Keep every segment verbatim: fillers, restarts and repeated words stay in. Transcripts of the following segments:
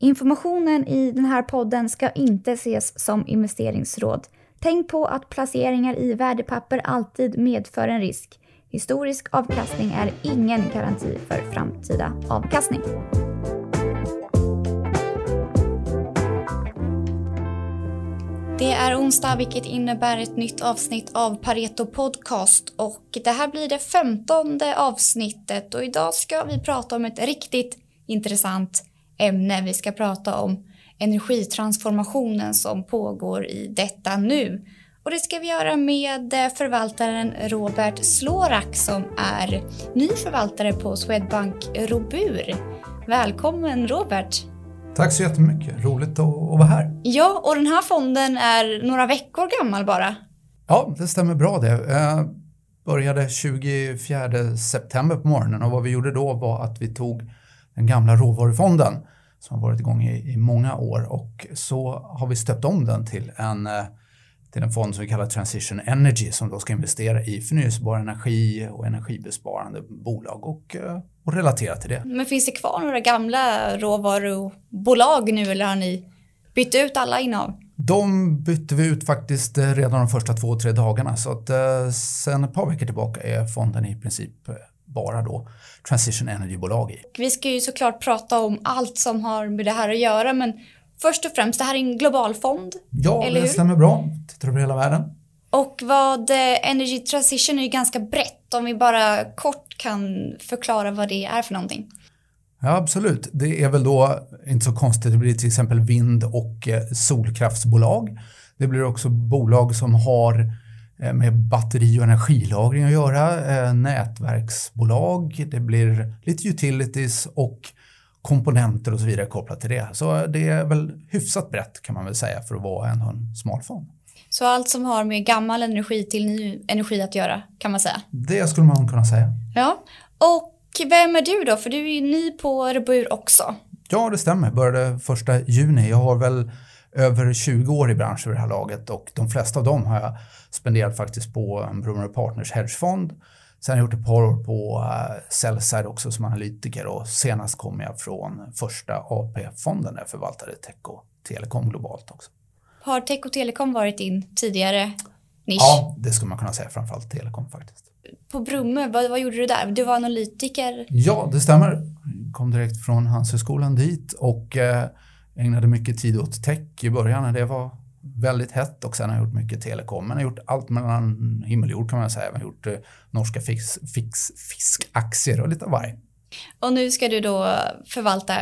Informationen i den här podden ska inte ses som investeringsråd. Tänk på att placeringar i värdepapper alltid medför en risk. Historisk avkastning är ingen garanti för framtida avkastning. Det är onsdag, vilket innebär ett nytt avsnitt av Pareto Podcast, och det här blir det femtonde avsnittet, och idag ska vi prata om ett riktigt intressant ämne. Vi ska prata om energitransformationen som pågår i detta nu. Och det ska vi göra med förvaltaren Robert Slorak som är ny förvaltare på Swedbank Robur. Välkommen Robert! Tack så jättemycket, roligt att vara här. Ja, och den här fonden är några veckor gammal bara. Ja, det stämmer bra det. Jag började tjugofjärde september på morgonen, och vad vi gjorde då var att vi tog den gamla råvarufonden som har varit igång i, i många år, och så har vi stöpt om den till en, till en fond som vi kallar Transition Energy, som då ska investera i förnyelsebar energi och energibesparande bolag och, och relatera till det. Men finns det kvar några gamla råvarubolag nu, eller har ni bytt ut alla innehav? De bytte vi ut faktiskt redan de första två, tre dagarna, så att sen ett par veckor tillbaka är fonden i princip bara då Transition Energy-bolag i. Vi ska ju såklart prata om allt som har med det här att göra, men först och främst, det här är en global fond. Ja, eller det hur? stämmer bra. Tittar över hela världen. Och vad Energy Transition är ju ganska brett, om vi bara kort kan förklara vad det är för någonting. Ja, absolut. Det är väl då inte så konstigt, det blir till exempel vind- och solkraftsbolag. Det blir också bolag som har med batteri- och energilagring att göra, nätverksbolag, det blir lite utilities och komponenter och så vidare kopplat till det. Så det är väl hyfsat brett kan man väl säga för att vara en, en smal fond. Så allt som har med gammal energi till ny energi att göra kan man säga? Det skulle man kunna säga. Ja, och vem är du då? För du är ju ny på Robur också. Ja, det stämmer. Började första juni. Jag har väl över tjugo år i branschen vid det här laget, och de flesta av dem har jag spenderat faktiskt på en Brummer Partners hedgefond. Sen har jag gjort ett par år på uh, Sellside också som analytiker, och senast kom jag från första A P-fonden där jag förvaltade tech och telekom globalt också. Har tech och telekom varit in tidigare nisch? Ja, det skulle man kunna säga, framförallt telekom faktiskt. På Brummer, vad, vad gjorde du där? Du var analytiker? Ja, det stämmer. Jag kom direkt från Handelshögskolan dit och uh, ägnade mycket tid åt tech i början när det var väldigt hett, och sen har jag gjort mycket telekom. Men jag har gjort allt mellan himmel och jord kan man säga. Jag har gjort eh, norska fix, fix, fiskaktier och lite av varje. Och nu ska du då förvalta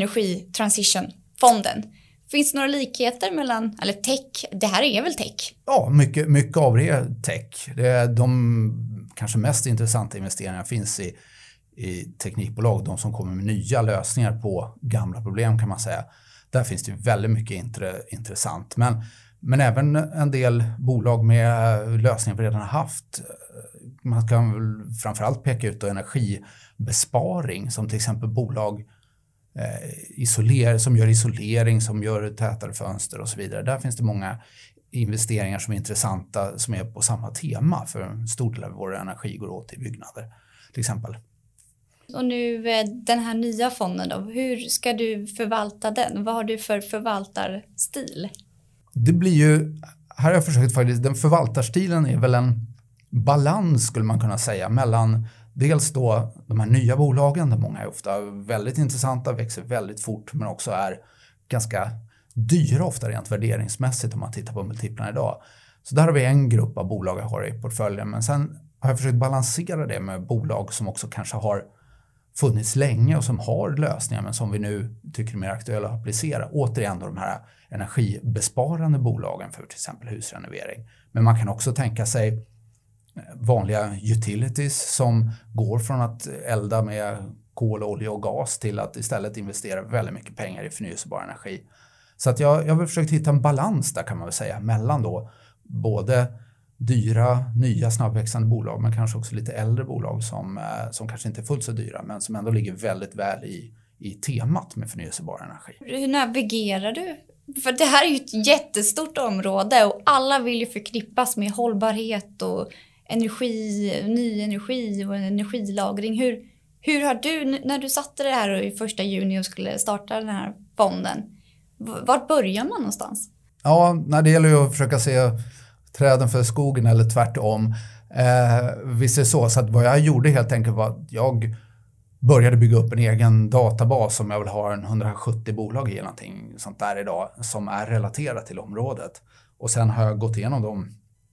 Energi-transition-fonden. Finns det några likheter mellan, eller tech, det här är väl tech? Ja, mycket, mycket av det är tech. Det är de kanske mest intressanta investeringarna finns i, i teknikbolag. De som kommer med nya lösningar på gamla problem kan man säga. Där finns det väldigt mycket intre, intressant. Men, men även en del bolag med lösningar vi redan har haft. Man kan väl framförallt peka ut energibesparing, som till exempel bolag eh, isoler, som gör isolering, som gör tätare fönster och så vidare. Där finns det många investeringar som är intressanta som är på samma tema, för en stor del av vår energi går åt i byggnader till exempel. Och nu den här nya fonden då, hur ska du förvalta den? Vad har du för förvaltarstil? Det blir ju, här har jag försökt faktiskt, den förvaltarstilen är väl en balans skulle man kunna säga mellan dels då de här nya bolagen, där många är ofta väldigt intressanta, växer väldigt fort, men också är ganska dyra ofta rent värderingsmässigt om man tittar på multiplarna idag. Så där har vi en grupp av bolag jag har i portföljen, men sen har jag försökt balansera det med bolag som också kanske har funnits länge och som har lösningar, men som vi nu tycker är mer aktuella att applicera. Återigen då de här energibesparande bolagen för till exempel husrenovering. Men man kan också tänka sig vanliga utilities som går från att elda med kol, olja och gas till att istället investera väldigt mycket pengar i förnyelsebar energi. Så att jag, jag har försökt hitta en balans där kan man väl säga mellan då både dyra, nya, snabbväxande bolag, men kanske också lite äldre bolag som, som kanske inte är fullt så dyra, men som ändå ligger väldigt väl i, i temat med förnyelsebar energi. Hur navigerar du? För det här är ju ett jättestort område och alla vill ju förknippas med hållbarhet och energi, ny energi och energilagring. Hur, Hur har du, när du satte det här i första juni och skulle starta den här fonden, vart börjar man någonstans? Ja, när det gäller ju att försöka se träden för skogen eller tvärtom. Eh, visst är det så, så att vad jag gjorde helt enkelt var att jag började bygga upp en egen databas som jag vill ha en hundrasjuttio bolag i eller någonting sånt där idag som är relaterat till området. Och sen har jag gått igenom dem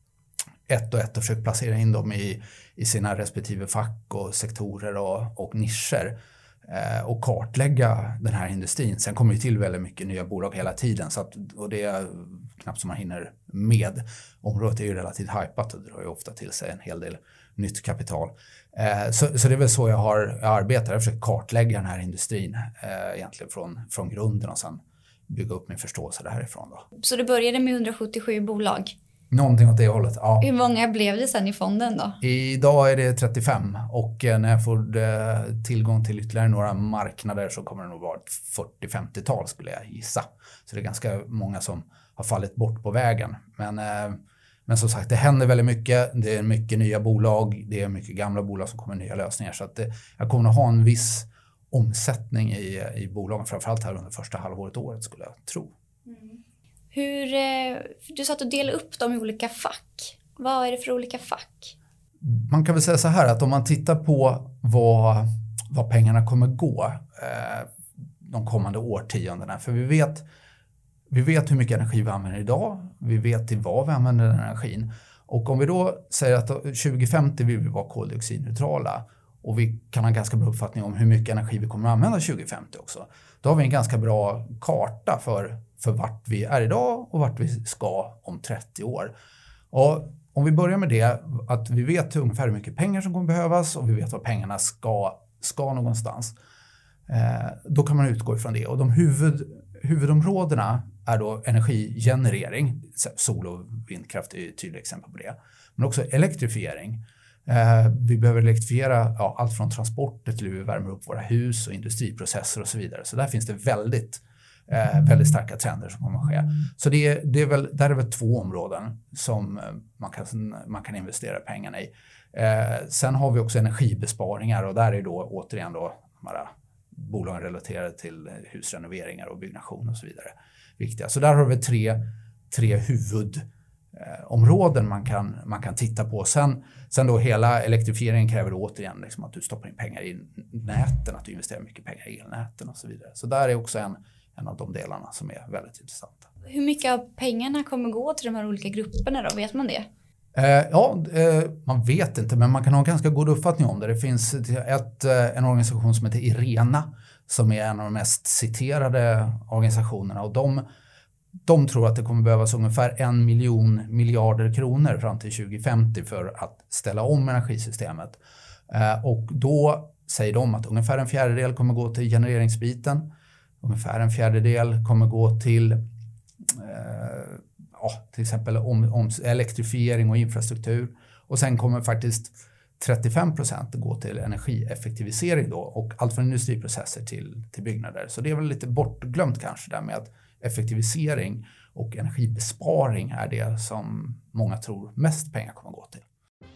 ett och ett och försökt placera in dem i, i sina respektive fack och sektorer och, och nischer eh, och kartlägga den här industrin. Sen kommer det till väldigt mycket nya bolag hela tiden så att, och det är knappt som man hinner med. Området är ju relativt hypat och drar ju ofta till sig en hel del nytt kapital. Eh, så, så det är väl så jag har jag arbetar. Jag har försökt kartlägga den här industrin eh, egentligen från, från grunden och sen bygga upp min förståelse därifrån. Då. Så du började med hundrasjuttiosju bolag? Någonting åt det hållet, ja. Hur många blev det sen i fonden då? Idag är det trettiofem och när jag får eh, tillgång till ytterligare några marknader så kommer det nog vara ett fyrtio femtio-tal skulle jag gissa. Så det är ganska många som har fallit bort på vägen. Men, eh, men som sagt, det händer väldigt mycket. Det är mycket nya bolag, det är mycket gamla bolag som kommer nya lösningar. Så att det, jag kommer att ha en viss omsättning i, i bolagen, framförallt här under första halvåret året skulle jag tro. Mm. Hur, du sa att du delade upp dem i olika fack. Vad är det för olika fack? Man kan väl säga så här att om man tittar på vad, vad pengarna kommer gå eh, de kommande årtiondena. För vi vet, vi vet hur mycket energi vi använder idag. Vi vet till vad vi använder den energin. Och om vi då säger att tjugo femtio vill vi vara koldioxidneutrala och vi kan ha en ganska bra uppfattning om hur mycket energi vi kommer att använda tjugo femtio också. Då har vi en ganska bra karta för för vart vi är idag och vart vi ska om trettio år. Och om vi börjar med det, att vi vet ungefär hur mycket pengar som kommer behövas och vi vet var pengarna ska, ska någonstans. Eh, då kan man utgå ifrån det. Och de huvud, huvudområdena är då energigenerering. Sol- och vindkraft är ett tydligt exempel på det. Men också elektrifiering. Eh, vi behöver elektrifiera ja, allt från transporter till hur vi värmer upp våra hus och industriprocesser och så vidare. Så där finns det väldigt Eh, väldigt starka trender som kommer att ske. Så det är, det är väl, där är väl två områden som man kan, man kan investera pengarna i. Eh, sen har vi också energibesparingar och där är då återigen då bara bolagen relaterade till husrenoveringar och byggnation och så vidare viktiga. Så där har vi tre, tre huvudområden eh, man, kan, man kan titta på. Sen, sen då hela elektrifieringen kräver då återigen liksom att du stoppar in pengar i näten, att du investerar mycket pengar i elnäten och så vidare. Så där är också en En av de delarna som är väldigt intressanta. Hur mycket av pengarna kommer gå till de här olika grupperna då? Vet man det? Eh, ja, eh, man vet inte, men man kan ha en ganska god uppfattning om det. Det finns ett, en organisation som heter IRENA som är en av de mest citerade organisationerna och de, de tror att det kommer behövas ungefär en miljon miljarder kronor fram till tjugo femtio för att ställa om energisystemet. Eh, och då säger de att ungefär en fjärdedel kommer gå till genereringsbiten. Ungefär en fjärdedel kommer gå till eh, ja, till exempel om, om elektrifiering och infrastruktur. Och sen kommer faktiskt trettiofem procent gå till energieffektivisering då, och allt från industriprocesser till, till byggnader. Så det är väl lite bortglömt kanske där med att effektivisering och energibesparing är det som många tror mest pengar kommer gå till.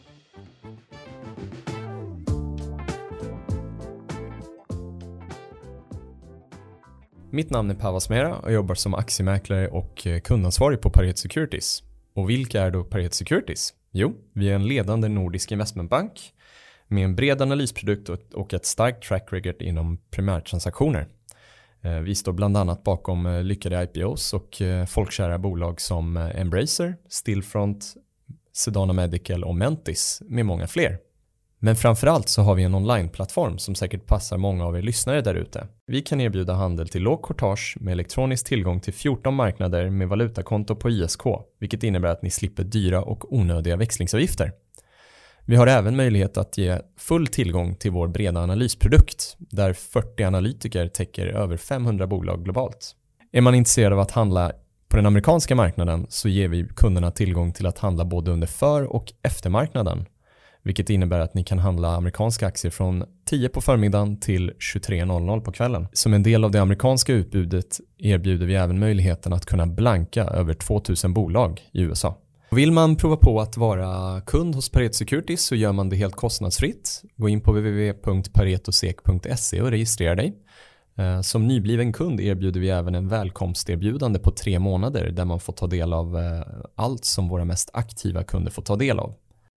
Mitt namn är Pavas Mera och jobbar som aktiemäklare och kundansvarig på Pareto Securities. Och vilka är då Pareto Securities? Jo, vi är en ledande nordisk investmentbank med en bred analysprodukt och ett starkt track record inom primärtransaktioner. Vi står bland annat bakom lyckade I P Os och folkkära bolag som Embracer, Stillfront, Sedana Medical och Mentis med många fler. Men framförallt så har vi en onlineplattform som säkert passar många av er lyssnare där ute. Vi kan erbjuda handel till låg courtage med elektronisk tillgång till fjorton marknader med valutakonto på I S K, vilket innebär att ni slipper dyra och onödiga växlingsavgifter. Vi har även möjlighet att ge full tillgång till vår breda analysprodukt, där fyrtio analytiker täcker över femhundra bolag globalt. Är man intresserad av att handla på den amerikanska marknaden så ger vi kunderna tillgång till att handla både under för- och eftermarknaden, vilket innebär att ni kan handla amerikanska aktier från tio på förmiddagen till tjugotre noll noll på kvällen. Som en del av det amerikanska utbudet erbjuder vi även möjligheten att kunna blanka över tvåtusen bolag i U S A. Vill man prova på att vara kund hos Pareto Securities så gör man det helt kostnadsfritt. Gå in på w w w punkt paretosec punkt se och registrera dig. Som nybliven kund erbjuder vi även en välkomsterbjudande på tre månader där man får ta del av allt som våra mest aktiva kunder får ta del av.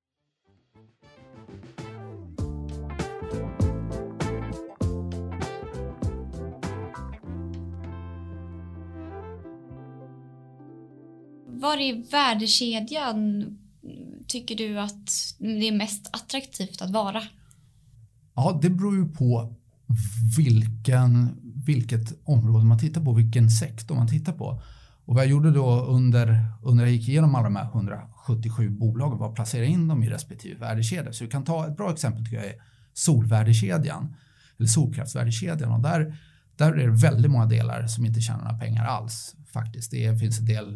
Var i värdekedjan tycker du att det är mest attraktivt att vara? Ja, det beror ju på vilken, vilket område man tittar på, vilken sektor man tittar på. Och vad jag gjorde då under, under jag gick igenom alla de här hundrasjuttiosju bolagen var att placera in dem i respektive värdekedja. Så vi kan ta ett bra exempel tycker jag är solvärdekedjan eller solkraftsvärdekedjan. Och där, där är det väldigt många delar som inte tjänar några pengar alls. Faktiskt. Det finns en del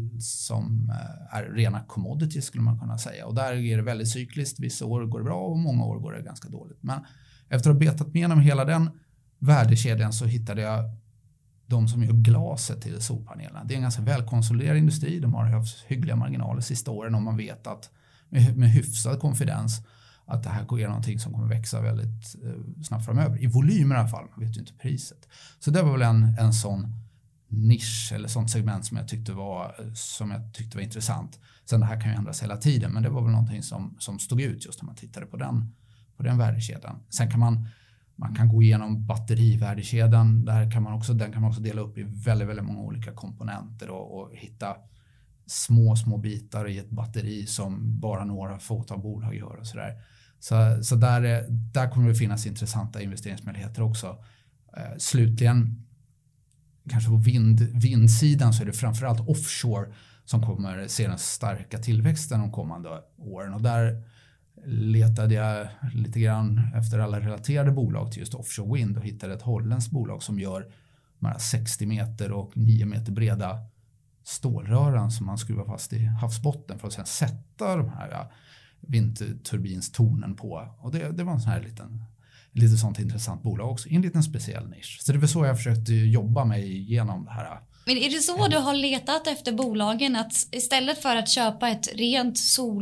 som är rena commodities skulle man kunna säga. Och där är det väldigt cykliskt. Vissa år går det bra och många år går det ganska dåligt. Men efter att ha betat med genom hela den värdekedjan så hittade jag de som gör glaset till solpanelerna. Det är en ganska välkonsoliderad industri. De har haft hyggliga marginaler sista åren och man vet att med, med hyfsad konfidens att det här är någonting som kommer växa väldigt eh, snabbt framöver. I volym i alla fall, man vet ju inte priset. Så det var väl en, en sån nisch eller sånt segment som jag tyckte var som jag tyckte var intressant. Sen det här kan ju ändras hela tiden, men det var väl någonting som som stod ut just när man tittade på den på den värdekedjan. Sen kan man man kan gå igenom batterivärdekedjan. Där kan man också den kan man också dela upp i väldigt väldigt många olika komponenter och, och hitta små små bitar i ett batteri som bara några fåtal bolag gör och så där. Så så där där kommer det finnas intressanta investeringsmöjligheter också. Eh, slutligen kanske på vind, vindsidan så är det framförallt offshore som kommer se den starka tillväxten de kommande åren. Och där letade jag lite grann efter alla relaterade bolag till just offshore wind och hittade ett holländskt bolag som gör sextio meter och nio meter breda stålrören som man skruvar fast i havsbotten för att sedan sätta de här vindturbintornen på. Och det, det var en sån här liten lite sånt intressant bolag också, i en liten speciell nisch. Så det var så jag försökte jobba mig igenom det här. Men är det så du har letat efter bolagen, att istället för att köpa ett rent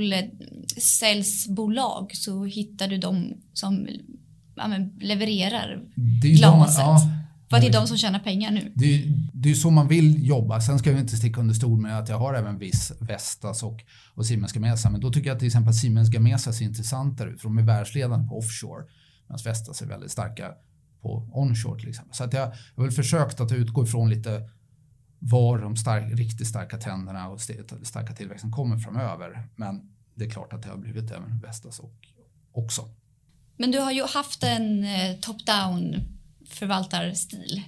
solcellsbolag så hittar du de som ja, men, levererar glaset? De, ja, för att det är de som tjänar pengar nu. Det, det är så man vill jobba. Sen ska vi inte sticka under stol med att jag har även viss Vestas och, och Siemens Gamesa. Men då tycker jag till exempel att Siemens Gamesa ser intressantare ut, för de är världsledande på offshore. Medan Vestas är väldigt starka på onshore till exempel. Så att jag har väl försökt att utgå ifrån lite var de stark, riktigt starka trenderna och starka tillväxten kommer framöver. Men det är klart att det har blivit även Vestas och, också. Men du har ju haft en eh, top-down förvaltarstil.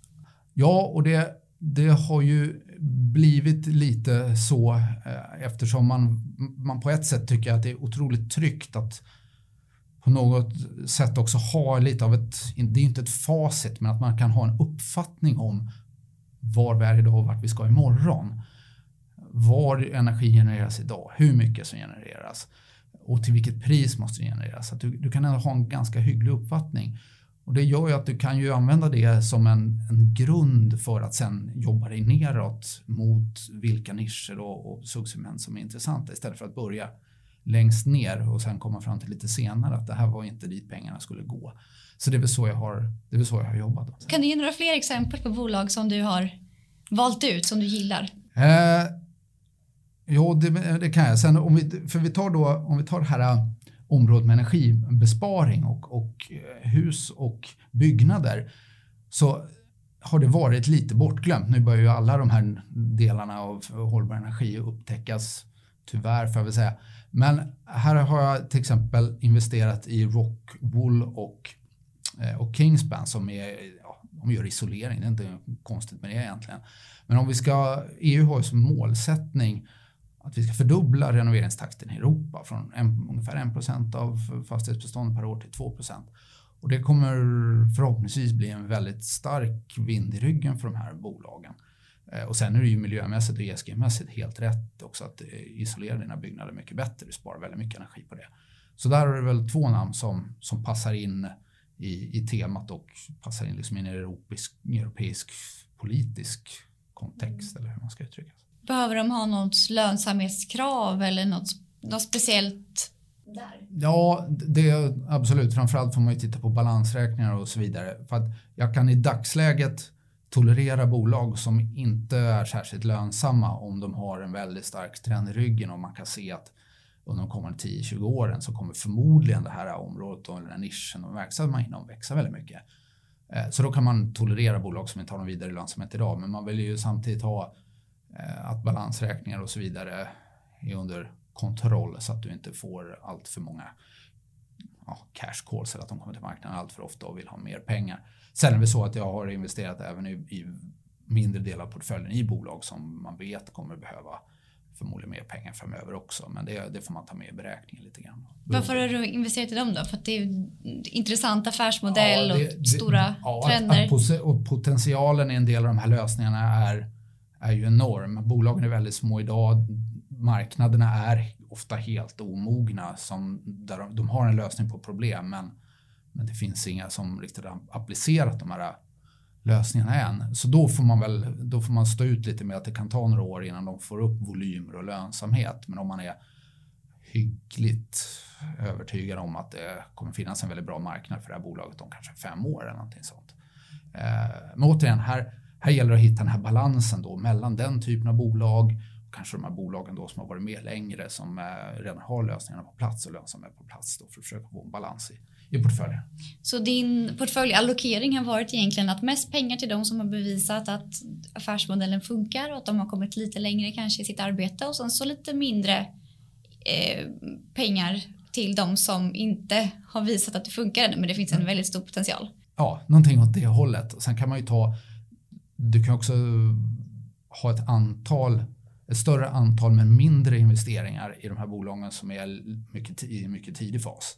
Ja, och det, det har ju blivit lite så eh, eftersom man, man på ett sätt tycker att det är otroligt tryggt att på något sätt också ha lite av ett, det är inte ett facit, men att man kan ha en uppfattning om var vi är idag och vart vi ska imorgon. Var energi genereras idag, hur mycket som genereras och till vilket pris måste det genereras. Så att du, du kan ändå ha en ganska hygglig uppfattning. Och det gör ju att du kan ju använda det som en, en grund för att sen jobba dig neråt mot vilka nischer och, och subsegment som är intressanta, istället för att börja längst ner och sen komma fram till lite senare att det här var inte dit pengarna skulle gå. Så det är väl så jag har, det är väl så jag har jobbat. Kan du ge några fler exempel på bolag som du har valt ut, som du gillar? Eh, jo, det, det kan jag. Sen om vi, för vi tar då, om vi tar det här området med energibesparing och, och hus och byggnader, så har det varit lite bortglömt. Nu börjar ju alla de här delarna av hållbar energi upptäckas, tyvärr får jag väl säga. Men här har jag till exempel investerat i Rockwool och, och Kingspan som är, ja, de gör isolering, det är inte konstigt med det egentligen. Men om vi ska, E U har ju som målsättning att vi ska fördubbla renoveringstakten i Europa från en, ungefär en procent av fastighetsbestånd per år till två procent. Och det kommer förhoppningsvis bli en väldigt stark vind i ryggen för de här bolagen. Och sen är det ju miljömässigt och E S G-mässigt helt rätt också att isolera dina byggnader mycket bättre. Du sparar väldigt mycket energi på det. Så där är det väl två namn som, som passar in i, i temat och passar in liksom i en europeisk, europeisk politisk kontext, eller hur man ska uttrycka. Behöver de ha något lönsamhetskrav eller något, något speciellt där? Ja, det är absolut. Framförallt får man ju titta på balansräkningar och så vidare. För att jag kan i dagsläget tolerera bolag som inte är särskilt lönsamma om de har en väldigt stark trend i ryggen och man kan se att under de kommande tio till tjugo åren så kommer förmodligen det här området och den här nischen och verksamheten inom växa väldigt mycket. Så då kan man tolerera bolag som inte har någon vidare lönsamhet idag, men man vill ju samtidigt ha att balansräkningar och så vidare är under kontroll så att du inte får allt för många ja, cash calls eller att de kommer till marknaden allt för ofta och vill ha mer pengar. Sen är det så att jag har investerat även i, i mindre delar av portföljen i bolag som man vet kommer behöva förmodligen mer pengar framöver också, men det, det får man ta med i beräkningen lite grann. Varför har du investerat i dem då? För att det är en intressant affärsmodell ja, det, och stora det, ja, trender. Att, att, och potentialen i en del av de här lösningarna är, är ju enorm. Bolagen är väldigt små idag. Marknaderna är ofta helt omogna som, där de, de har en lösning på problem, men, men det finns inga som riktigt har applicerat de här lösningarna än. Så då får man väl då får man stå ut lite med att det kan ta några år innan de får upp volymer och lönsamhet. Men om man är hyggligt övertygad om att det kommer finnas en väldigt bra marknad för det här bolaget om kanske fem år eller någonting sånt. Eh, men återigen, här, här gäller det att hitta den här balansen då mellan den typen av bolag och kanske de här bolagen då som har varit med längre som eh, redan har lösningarna på plats och lönsamhet på plats då för att försöka få en balans i i portföljen. Så din portföljallokering har varit egentligen att mest pengar till de som har bevisat att affärsmodellen funkar och att de har kommit lite längre kanske i sitt arbete och sen så lite mindre eh, pengar till de som inte har visat att det funkar ännu, men det finns en väldigt stor potential. Ja, någonting åt det hållet. Och sen kan man ju ta, du kan också ha ett antal, ett större antal med mindre investeringar i de här bolagen som är mycket, i mycket tidig fas.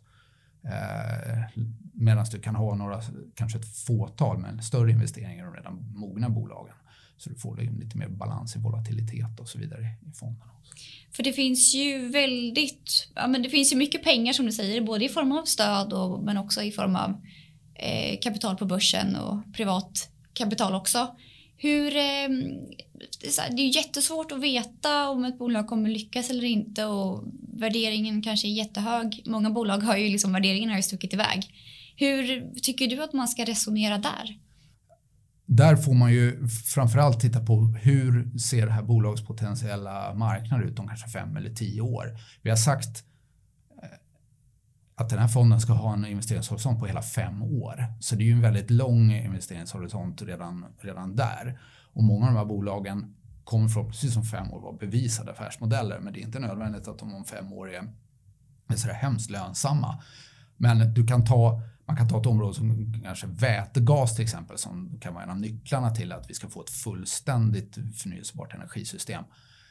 Eh, medan du kan ha några, kanske ett fåtal men större investeringar i de redan mogna bolagen. Så du får lite mer balans i volatilitet och så vidare i fonderna. För det finns ju väldigt, ja men det finns ju mycket pengar som du säger, både i form av stöd och, men också i form av eh, kapital på börsen och privat kapital också. Hur, eh, det, är så här, det är ju jättesvårt att veta om ett bolag kommer lyckas eller inte och värderingen kanske är jättehög. Många bolag har ju liksom, värderingen har ju stuckit iväg. Hur tycker du att man ska resonera där? Där får man ju framförallt titta på hur ser det här bolagets potentiella marknad ut om kanske fem eller tio år. Vi har sagt att den här fonden ska ha en investeringshorisont på hela fem år. Så det är ju en väldigt lång investeringshorisont redan, redan där. Och många av de här bolagen kommer förhoppningsvis om fem år vara bevisade affärsmodeller. Men det är inte nödvändigt att de om fem år är, är så hemskt lönsamma. Men du kan ta, man kan ta ett område som kanske vätgas till exempel som kan vara en av nycklarna till att vi ska få ett fullständigt förnyelsebart energisystem.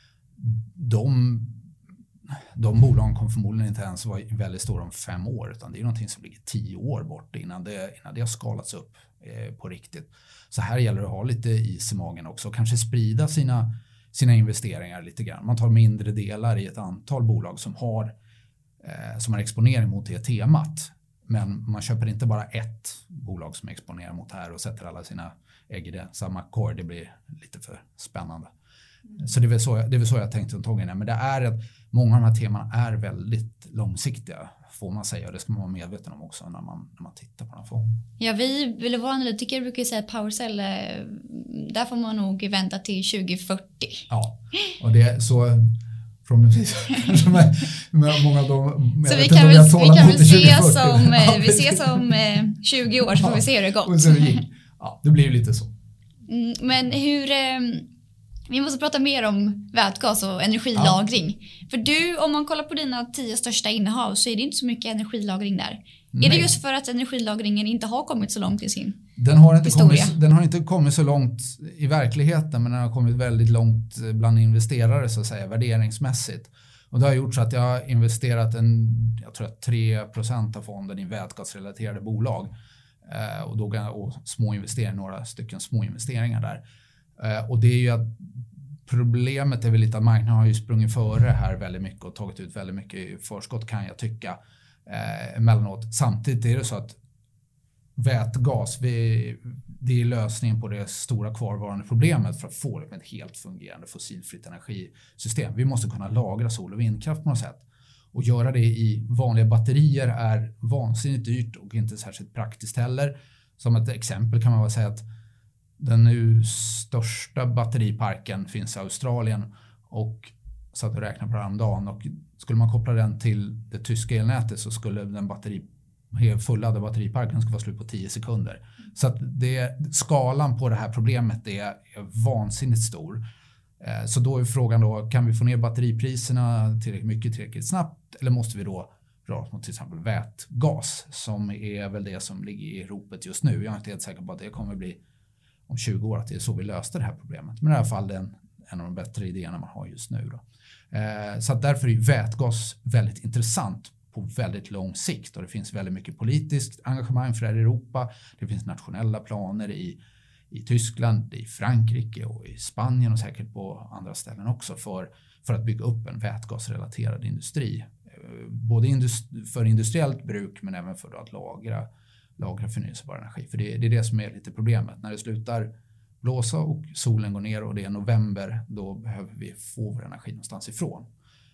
De De bolagen kommer förmodligen inte ens vara väldigt stora om fem år utan det är någonting som ligger tio år bort innan det, innan det har skalats upp eh, på riktigt. Så här gäller det att ha lite is i magen också och kanske sprida sina, sina investeringar lite grann. Man tar mindre delar i ett antal bolag som har, eh, som har exponering mot det temat. Men man köper inte bara ett bolag som exponerar mot det här och sätter alla sina ägg i det samma korg. Det blir lite för spännande. Så det är väl så, det är väl så jag tänkte om tågen. Men det är att många av de här teman är väldigt långsiktiga får man säga. Och det ska man vara medveten om också när man, när man tittar på den här fonden. Ja, vi eller våra analytiker brukar ju säga att PowerCell, där får man nog vänta till tjugo fyrtio. Ja, och det är så förhoppningsvis med, med många av dem. Så vi kan väl, vi kan väl se som, ja, vi ser som tjugo år så får ja, vi se hur det gått. Så det gick. Ja, det blir ju lite så. Mm, men hur... Vi måste prata mer om vätgas och energilagring. Ja. För du, om man kollar på dina tio största innehav så är det inte så mycket energilagring där. Nej. Är det just för att energilagringen inte har kommit så långt i sin den har inte historia? Kommit, den har inte kommit så långt i verkligheten men den har kommit väldigt långt bland investerare så att säga, värderingsmässigt. Och det har gjort så att jag har investerat en, jag tror att tre procent av fonden i vätgasrelaterade bolag. Eh, och, då, och små investeringar, några stycken små investeringar där. Uh, och det är ju att problemet är väl lite att marknaden har ju sprungit före här väldigt mycket och tagit ut väldigt mycket i förskott kan jag tycka uh, emellanåt. Samtidigt är det så att vätgas, vi, det är lösningen på det stora kvarvarande problemet för att få ett helt fungerande fossilfritt energisystem. Vi måste kunna lagra sol- och vindkraft på något sätt. Och göra det i vanliga batterier är vansinnigt dyrt och inte särskilt praktiskt heller. Som ett exempel kan man väl säga att den nu största batteriparken finns i Australien, och så att du räknar på det häromdagen, och skulle man koppla den till det tyska elnätet så skulle den batteri, fulladdade batteriparken skulle vara slut på tio sekunder. Så att det, skalan på det här problemet är, är vansinnigt stor. Så då är frågan då, kan vi få ner batteripriserna tillräckligt mycket tillräckligt snabbt, eller måste vi då röra oss mot till exempel vätgas, som är väl det som ligger i ropet just nu. Jag är inte helt säker på att det kommer bli om tjugo år att det är så vi löste det här problemet. Men i alla fall den, en av de bättre idéerna man har just nu. Då. Eh, så att därför är vätgas väldigt intressant på väldigt lång sikt, och det finns väldigt mycket politiskt engagemang för det här i Europa. Det finns nationella planer i, i Tyskland, i Frankrike och i Spanien och säkert på andra ställen också för, för att bygga upp en vätgasrelaterad industri. Både industri, för industriellt bruk men även för att lagra, lagra förnyelsebar energi. För det, det är det som är lite problemet. När det slutar blåsa och solen går ner och det är november, då behöver vi få vår energi någonstans ifrån.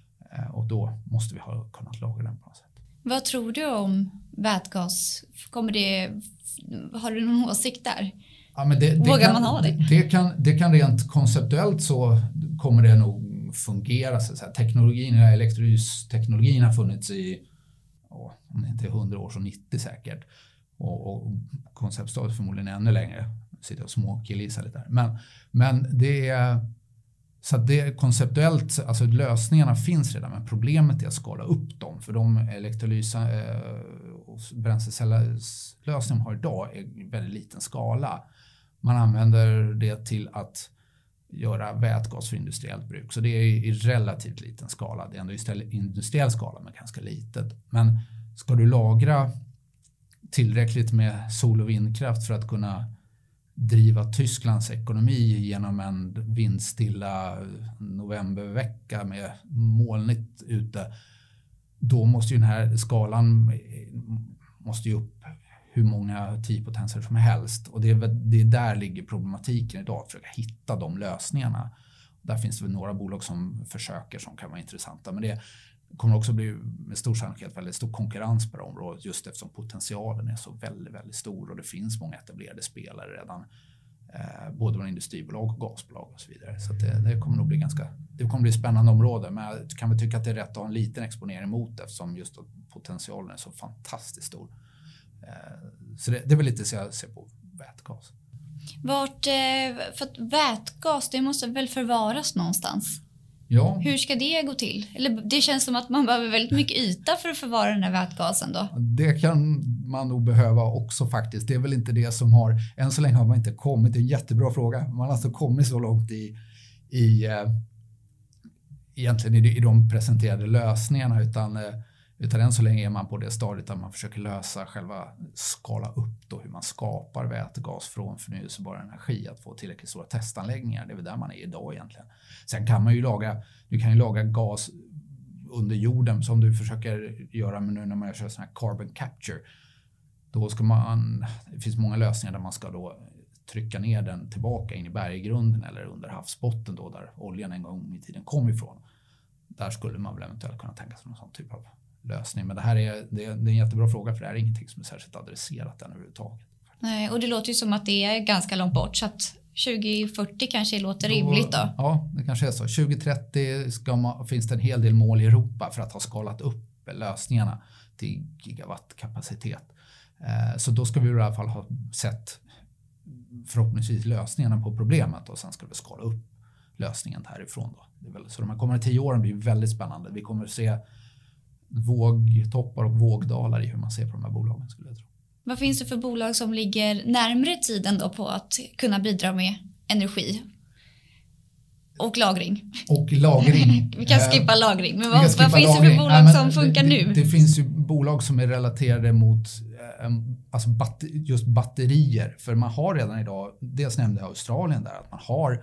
Och då måste vi ha kunnat lagra den på något sätt. Vad tror du om vätgas? Kommer det, har du någon åsikt där? Ja, men det, det Vågar kan, man ha det? Det, det, kan, det kan rent konceptuellt så kommer det nog fungera. Så här, teknologin, elektrolysteknologin har funnits i, åh, om det inte är hundra år så nittio säkert. Och, och konceptstadiet förmodligen ännu längre. Sitter och småkillgissar lite där. Men, men det är så att det konceptuellt, alltså lösningarna finns redan, men problemet är att skala upp dem, för de elektrolysa eh, och bränslecellslösningar man har idag är väldigt liten skala. Man använder det till att göra vätgas för industriellt bruk, så det är i relativt liten skala. Det är ändå i industriell skala men ganska litet. Men ska du lagra tillräckligt med sol- och vindkraft för att kunna driva Tysklands ekonomi genom en vindstilla novembervecka med molnigt ute, då måste ju den här skalan måste ju upp hur många tiopotenser som helst. Och det är, det är där ligger problematiken idag, att försöka hitta de lösningarna. Där finns det väl några bolag som försöker som kan vara intressanta, men det kommer också bli med stor sannolikhet väldigt stor konkurrens på det området, just eftersom potentialen är så väldigt, väldigt stor och det finns många etablerade spelare redan, eh, både bland industribolag och gasbolag och så vidare. Så att det, det kommer nog bli ganska, det kommer bli ett spännande område, men jag kan väl tycka att det är rätt att ha en liten exponering mot det, eftersom just potentialen är så fantastiskt stor. Eh, så det, det är väl lite så jag ser på vätgas. Vart, för att vätgas, det måste väl förvaras någonstans? Ja. Hur ska det gå till? Eller det känns som att man behöver väldigt mycket yta för att förvara den här vätgasen då. Det kan man nog behöva också faktiskt. Det är väl inte det som har, än så länge har man inte kommit, det är en jättebra fråga. Man har alltså kommit så långt i, i eh, egentligen i, i de presenterade lösningarna, utan, eh, utan än så länge är man på det stadiet där man försöker lösa själva, skala upp då hur man skapar vätgas från förnyelsebar energi, att få tillräckligt stora testanläggningar. Det är väl där man är idag egentligen. Sen kan man ju laga, du kan ju laga gas under jorden som du försöker göra nu när man kör sån här carbon capture. Då ska man, det finns många lösningar där man ska då trycka ner den tillbaka in i berggrunden eller under havsbotten då, där oljan en gång i tiden kom ifrån. Där skulle man väl eventuellt kunna tänka sig någon sån typ av lösning. Men det här är, det är, det är en jättebra fråga, för det här är ingenting som är särskilt adresserat än överhuvudtaget. Nej, och det låter ju som att det är ganska långt bort, så att tjugo fyrtio kanske låter rimligt då. Ja, det kanske är så. tjugo trettio ska man, finns det en hel del mål i Europa för att ha skalat upp lösningarna till gigawattkapacitet. Eh, så då ska vi i alla fall ha sett förhoppningsvis lösningarna på problemet, och sen ska vi skala upp lösningen härifrån då. Det är väl, så de här kommande tio åren blir väldigt spännande. Vi kommer att se vågtoppar och vågdalar i hur man ser på de här bolagen, skulle jag tro. Vad finns det för bolag som ligger närmare tiden då på att kunna bidra med energi och lagring? Och lagring. Vi kan skippa lagring, men vad, vad finns lagring. det för bolag Nej, som funkar det, nu? Det, det finns ju bolag som är relaterade mot eh, alltså batter, just batterier, för man har redan idag, dels nämnde jag Australien där, att man har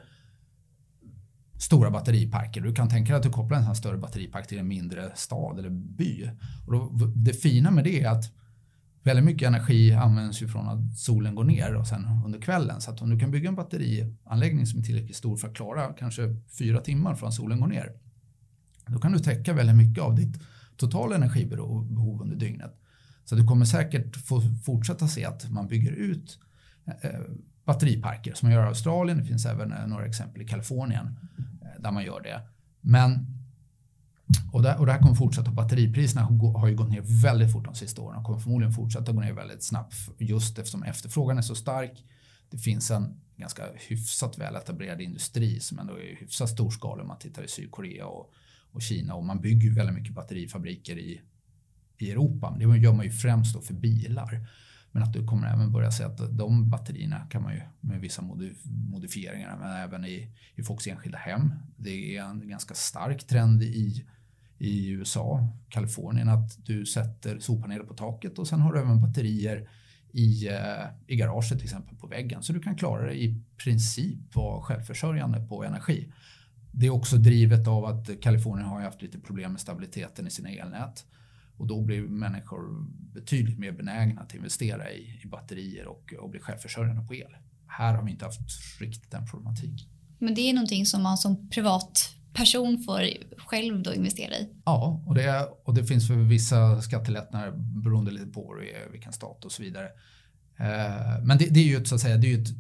stora batteriparker. Du kan tänka dig att du kopplar en sån här större batteripark till en mindre stad eller by. Och då, det fina med det är att väldigt mycket energi används ju från att solen går ner och sen under kvällen. Så att om du kan bygga en batterianläggning som är tillräckligt stor för att klara kanske fyra timmar från solen går ner, då kan du täcka väldigt mycket av ditt totala energibehov under dygnet. Så du kommer säkert få fortsätta se att man bygger ut eh, batteriparker som man gör i Australien. Det finns även eh, några exempel i Kalifornien eh, där man gör det. Men Och, där, och det här kommer fortsätta. Batteripriserna har ju gått ner väldigt fort de sista åren och kommer förmodligen fortsätta gå ner väldigt snabbt just eftersom efterfrågan är så stark. Det finns en ganska hyfsat väl etablerad industri som ändå är hyfsat storskalig om man tittar i Sydkorea och, och Kina, och man bygger väldigt mycket batterifabriker i, i Europa. Men det gör man ju främst då för bilar. Men att du kommer även börja se att de batterierna kan man ju med vissa modif- modifieringar, men även i, i folks enskilda hem. Det är en ganska stark trend i, i U S A, Kalifornien, att du sätter solpaneler på taket och sen har du även batterier i, i garaget till exempel på väggen. Så du kan klara det i princip vara självförsörjande på energi. Det är också drivet av att Kalifornien har haft lite problem med stabiliteten i sina elnät. Och då blir människor betydligt mer benägna att investera i, i batterier och, och bli självförsörjande på el. Här har vi inte haft riktigt den problematik. Men det är någonting som man som privatperson får själv då investera i? Ja, och det, och det finns för vissa skattelättnader beroende lite på vilken stat och så vidare. Eh, men det, det är ju ett, så att säga, det är ju ett,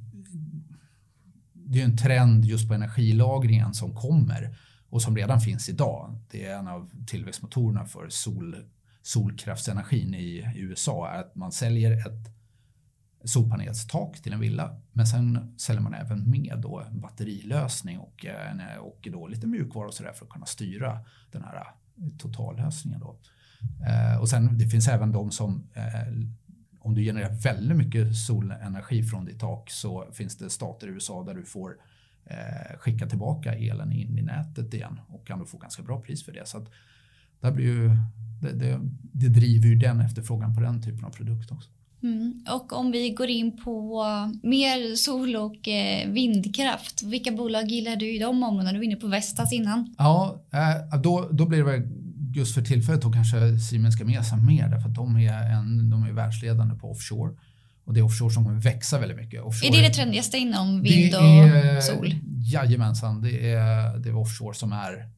det är en trend just på energilagringen som kommer och som redan finns idag. Det är en av tillväxtmotorerna för sol, solkraftsenergin i, i U S A, är att man säljer ett solpanelstak till en villa, men sen säljer man även med då en batterilösning och, och då lite mjukvara och så där för att kunna styra den här totallösningen då. Eh, och sen det finns även de som eh, om du genererar väldigt mycket solenergi från ditt tak, så finns det stater i U S A där du får eh, skicka tillbaka elen in i nätet igen och kan du få ganska bra pris för det. Så att där blir ju, det, det, det driver ju den efterfrågan på den typen av produkt också. Mm. Och om vi går in på mer sol- och eh, vindkraft, vilka bolag gillar du i de områdena? Du var inne på Vestas innan. Ja, eh, då, då blir det väl just för tillfället då kanske Siemens Gamesa mer, därför att de är, en, de är världsledande på offshore. Och det är offshore som kommer växa väldigt mycket. Offshore, är det det trendigaste inom vind och är, sol? Jajamensan, det är, det är offshore som är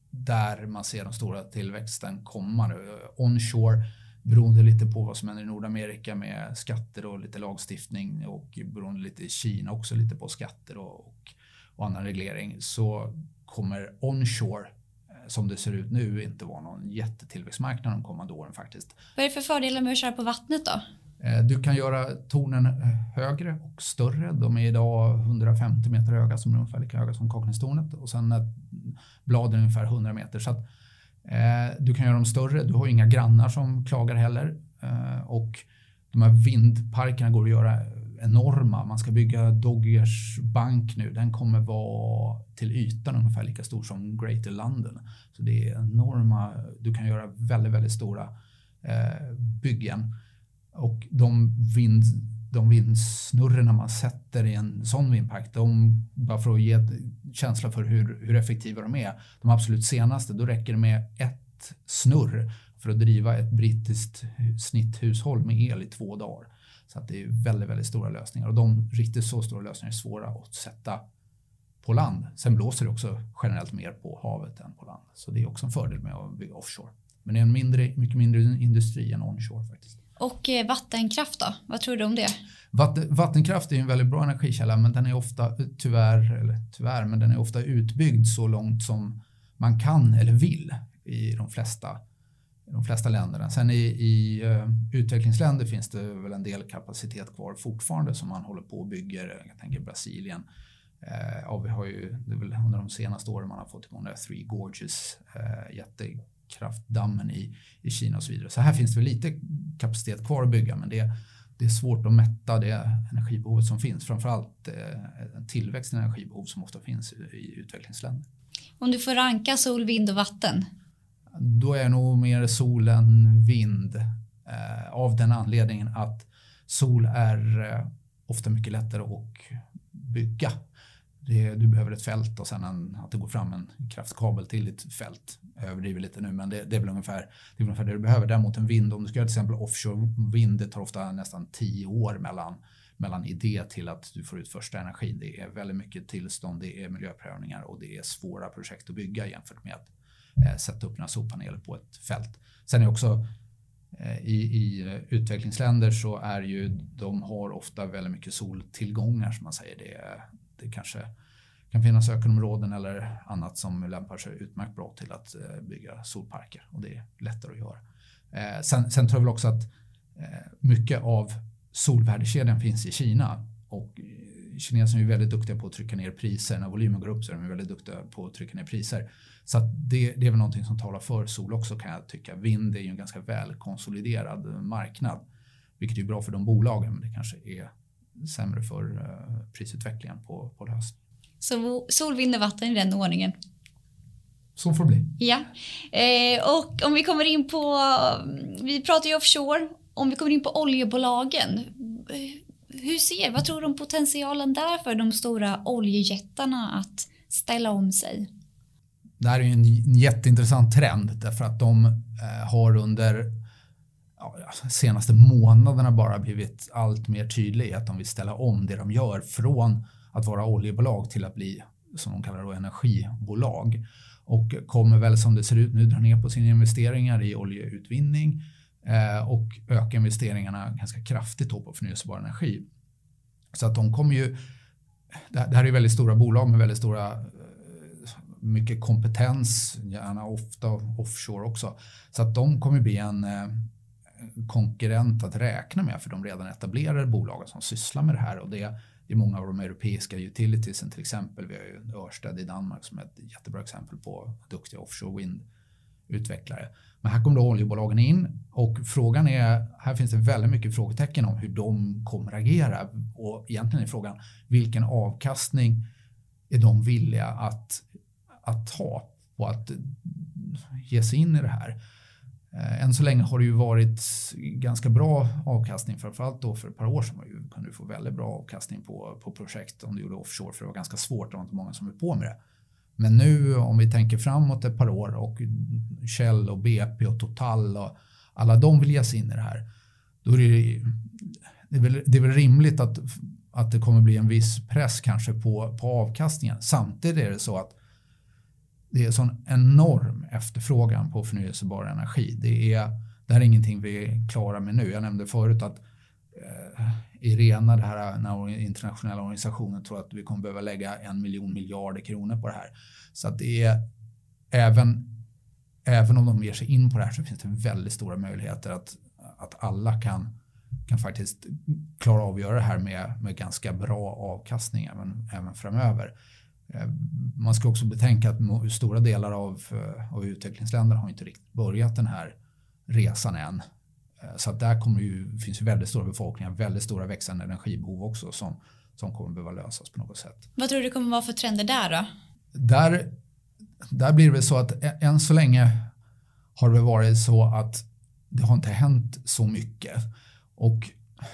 där man ser den stora tillväxten komma nu. Onshore, beroende lite på vad som händer i Nordamerika med skatter och lite lagstiftning, och beroende lite i Kina också lite på skatter och, och, och annan reglering, så kommer onshore som det ser ut nu inte vara någon jättetillväxtmarknad de kommande åren faktiskt. Vad är det för fördelar med att köra på vattnet då? Du kan göra tornen högre och större. De är idag hundrafemtio meter höga, som är ungefär lika höga som Kaknästornet, och sen bladen ungefär hundra meter. Så att, eh, du kan göra dem större. Du har inga grannar som klagar heller. Eh, och de här vindparkerna går att göra enorma. Man ska bygga Doggers bank nu. Den kommer vara till ytan ungefär lika stor som Greater London. Så det är enorma. Du kan göra väldigt, väldigt stora eh, byggen. Och de, vind, de vindsnurrorna man sätter i en sån vindpark, de, bara för att ge ett känsla för hur, hur effektiva de är, de absolut senaste, då räcker det med ett snurr för att driva ett brittiskt snitthushåll med el i två dagar. Så att det är väldigt, väldigt stora lösningar, och de riktigt så stora lösningar är svåra att sätta på land. Sen blåser det också generellt mer på havet än på land, så det är också en fördel med att bygga offshore. Men det är en mindre, mycket mindre industri än onshore faktiskt. Och vattenkraft då? Vad tror du om det? Vatten, vattenkraft är en väldigt bra energikälla, men den är ofta tyvärr, eller tyvärr, men den är ofta utbyggd så långt som man kan eller vill i de flesta, i de flesta länderna. Sen i, i uh, utvecklingsländer finns det väl en del kapacitet kvar fortfarande som man håller på och bygger. Jag tänker Brasilien. Uh, ja, vi har ju, det är väl under de senaste åren man har fått igång det Three Gorges uh, jätte kraftdammen i, i Kina och så vidare. Så här finns det väl lite kapacitet kvar att bygga, men det, det är svårt att mätta det energibehovet som finns. Framförallt eh, tillväxt i energibehov som ofta finns i, i utvecklingsländer. Om du får ranka sol, vind och vatten? Då är nog mer sol än vind. Eh, av den anledningen att sol är eh, ofta mycket lättare att bygga. det, du behöver ett fält och sen en, att det går fram en kraftkabel till ditt fält. Jag överdriver lite nu, men det, det är väl ungefär det, är ungefär det du behöver. Däremot en vind, om du ska göra till exempel offshore vind, det tar ofta nästan tio år mellan, mellan idé till att du får ut första energin. Det är väldigt mycket tillstånd, det är miljöprövningar och det är svåra projekt att bygga jämfört med att eh, sätta upp några solpaneler på ett fält. Sen är också eh, i, i utvecklingsländer så är ju, de har ofta väldigt mycket soltillgångar som man säger. Det, det kanske kan finnas ökenområden eller annat som lämpar sig utmärkt bra till att eh, bygga solparker och det är lättare att göra. Eh, sen, sen tror jag väl också att eh, mycket av solvärdekedjan finns i Kina och kineserna är väldigt duktiga på att trycka ner priser. När volymen går upp så är de väldigt duktiga på att trycka ner priser. Så att det, det är väl någonting som talar för sol också, kan jag tycka. Vind är ju en ganska väl konsoliderad marknad, vilket är bra för de bolagen, men det kanske är sämre för uh, prisutvecklingen på, på lösning. Så sol, vind och vatten i den ordningen? Så får det bli. Ja, eh, och om vi kommer in på, vi pratar ju offshore, om vi kommer in på oljebolagen, hur ser, vad tror du om potentialen där för de stora oljejättarna att ställa om sig? Det här är ju en jätteintressant trend därför att de eh, har under ja, senaste månaderna bara blivit allt mer tydliga i att de vill ställa om det de gör från att vara oljebolag till att bli, som de kallar det, energibolag. Och kommer väl som det ser ut nu dra ner på sina investeringar i oljeutvinning eh, och öka investeringarna ganska kraftigt på förnyelsebar energi. Så att de kommer ju, det här är ju väldigt stora bolag med väldigt stora, mycket kompetens, gärna ofta offshore också. Så att de kommer bli en eh, konkurrent att räkna med för de redan etablerade bolagen som sysslar med det här. Och det Det är många av de europeiska utilitiesen till exempel. Vi har ju Ørsted i Danmark som är ett jättebra exempel på duktiga offshore wind-utvecklare. Men här kommer då oljebolagen in och frågan är, här finns det väldigt mycket frågetecken om hur de kommer agera. Och egentligen är frågan, vilken avkastning är de villiga att, att ta på att ge sig in i det här? Än så länge har det ju varit ganska bra avkastning, framförallt då för ett par år sedan kunde du få väldigt bra avkastning på, på projekt om du gjorde offshore, för det var ganska svårt, det var inte många som var på med det. Men nu om vi tänker framåt ett par år och Shell och B P och Total och alla de vill ge sig in i det här, då är det, det, är väl, det är väl rimligt att, att det kommer bli en viss press kanske på, på avkastningen. Samtidigt är det så att det är sån enorm efterfrågan på förnyelsebar energi. Det är, det här är ingenting vi är klara med nu. Jag nämnde förut att eh, IRENA, det här, den här internationella organisationen, tror att vi kommer behöva lägga en miljon miljarder kronor på det här. Så att det är, även, även om de ger sig in på det här så finns det väldigt stora möjligheter att, att alla kan, kan faktiskt klara av att göra det här med, med ganska bra avkastning även, även framöver. Man ska också betänka att stora delar av, av utvecklingsländerna har inte riktigt börjat den här resan än. Så att där kommer ju, finns ju väldigt stora befolkningar, väldigt stora växande energibehov också som, som kommer behöva lösas på något sätt. Vad tror du det kommer vara för trender där då? Där, där blir det väl så att än så länge har det varit så att det har inte hänt så mycket. Och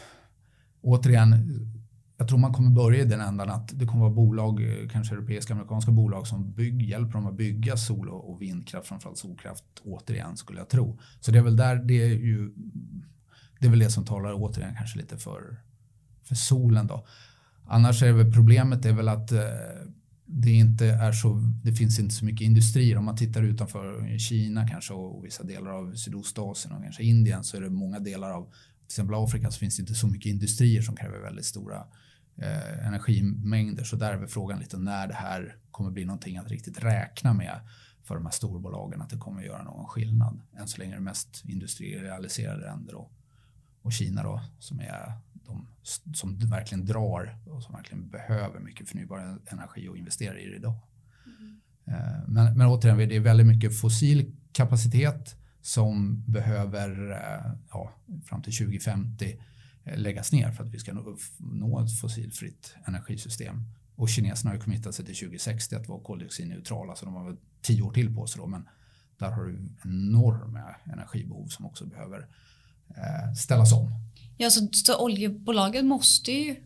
återigen, jag tror man kommer börja i den ändan att det kommer vara bolag, kanske europeiska, amerikanska bolag som bygg, hjälper dem att bygga sol- och vindkraft, framförallt solkraft, återigen skulle jag tro. Så det är väl där, det är ju, det är väl det som talar återigen kanske lite för, för solen då. Annars är väl problemet är väl att eh, det inte är så, det finns inte så mycket industrier. Om man tittar utanför Kina kanske och vissa delar av Sydostasien och kanske Indien, så är det många delar av till exempel Afrika, så finns det inte så mycket industrier som kräver väldigt stora Eh, energimängder. Så där är väl frågan lite när det här kommer bli någonting att riktigt räkna med för de här storbolagen, att det kommer att göra någon skillnad. Än så länge är det mest industrialiserade länder och, och Kina då, som är de som verkligen drar och som verkligen behöver mycket förnybar energi och investerar i det idag. Mm. Eh, men, men återigen, det är väldigt mycket fossil kapacitet som behöver eh, ja, fram till tjugo femtio läggas ner för att vi ska nå, nå ett fossilfritt energisystem. Och kineserna har ju committat sig till tjugo sextio att vara koldioxidneutrala, så de har väl tio år till på sig då, men där har du enorma energibehov som också behöver eh, ställas om. Ja, så, så oljebolagen måste ju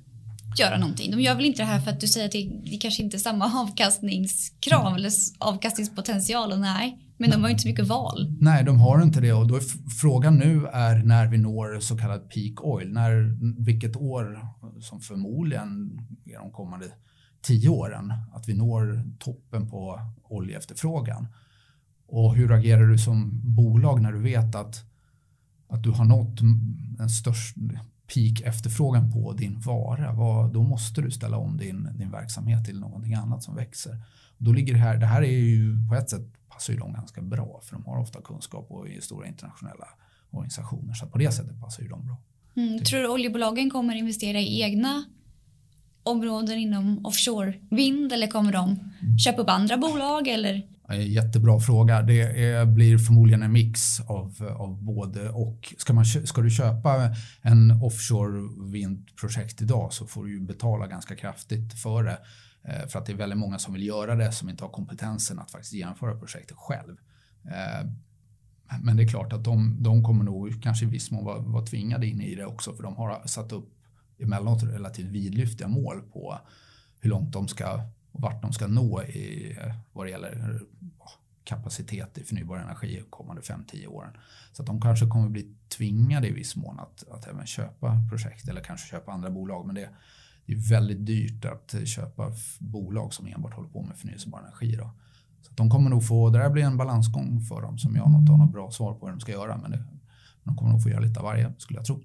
göra någonting. De gör väl inte det här för att du säger att det, det kanske inte är samma avkastningskrav eller avkastningspotential, och nej. Men de har ju inte så mycket val. Nej, de har inte det, och då är frågan nu är när vi når så kallad peak oil. När, vilket år som förmodligen är de kommande tio åren att vi når toppen på oljeefterfrågan. Och hur agerar du som bolag när du vet att, att du har nått en störst peak efterfrågan på din vara? Vad, då måste du ställa om din, din verksamhet till någonting annat som växer. Då ligger det här, det här är ju på ett sätt passar ju de ganska bra, för de har ofta kunskap och i stora internationella organisationer, så på det sättet passar ju de bra. Mm, tror du oljebolagen kommer investera i egna områden inom offshore vind, eller kommer de köpa upp andra bolag? Eller? Jättebra fråga. Det är, blir förmodligen en mix av, av både och. Ska, man, ska du köpa en offshore vindprojekt idag så får du ju betala ganska kraftigt för det. För att det är väldigt många som vill göra det som inte har kompetensen att faktiskt genomföra projektet själv. Men det är klart att de, de kommer nog kanske i viss mån vara, vara tvingade in i det också, för de har satt upp emellanåt relativt vidlyftiga mål på hur långt de ska och vart de ska nå i vad det gäller kapacitet i förnybar energi de kommande fem till tio åren. Så att de kanske kommer bli tvingade i viss mån att, att även köpa projekt eller kanske köpa andra bolag, men det Det är väldigt dyrt att köpa bolag som enbart håller på med förnyelsebar energi. Då. Så att de kommer nog få, det där blir en balansgång för dem som jag inte har något bra svar på hur de ska göra. Men det, de kommer nog få göra lite av varje, skulle jag tro.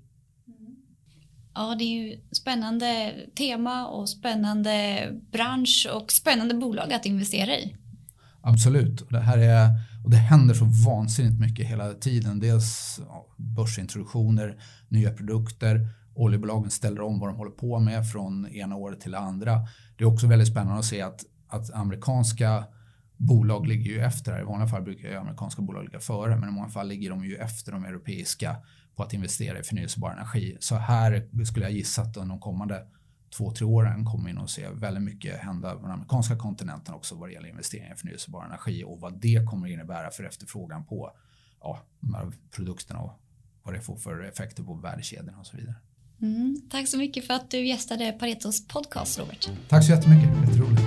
Ja, det är ju spännande tema och spännande bransch och spännande bolag att investera i. Absolut. Och det, här är, och det händer så vansinnigt mycket hela tiden. Dels ja, börsintroduktioner, nya produkter. Oljebolagen ställer om vad de håller på med från ena året till det andra. Det är också väldigt spännande att se att, att amerikanska bolag ligger ju efter här. I vanliga fall brukar ju amerikanska bolag ligga före, men i många fall ligger de ju efter de europeiska på att investera i förnyelsebar energi. Så här skulle jag gissa att de kommande två, tre åren kommer vi nog se väldigt mycket hända på den amerikanska kontinenten också vad det gäller investeringar i förnyelsebar energi och vad det kommer innebära för efterfrågan på ja, de här produkterna och vad det får för effekter på värdekedjorna och så vidare. Mm, tack så mycket för att du gästade Paretos podcast, Robert. Tack så jättemycket, jätteroligt.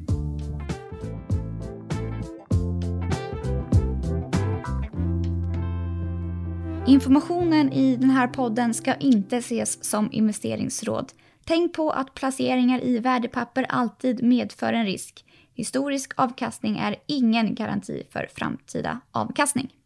Informationen i den här podden ska inte ses som investeringsråd. Tänk på att placeringar i värdepapper alltid medför en risk. Historisk avkastning är ingen garanti för framtida avkastning.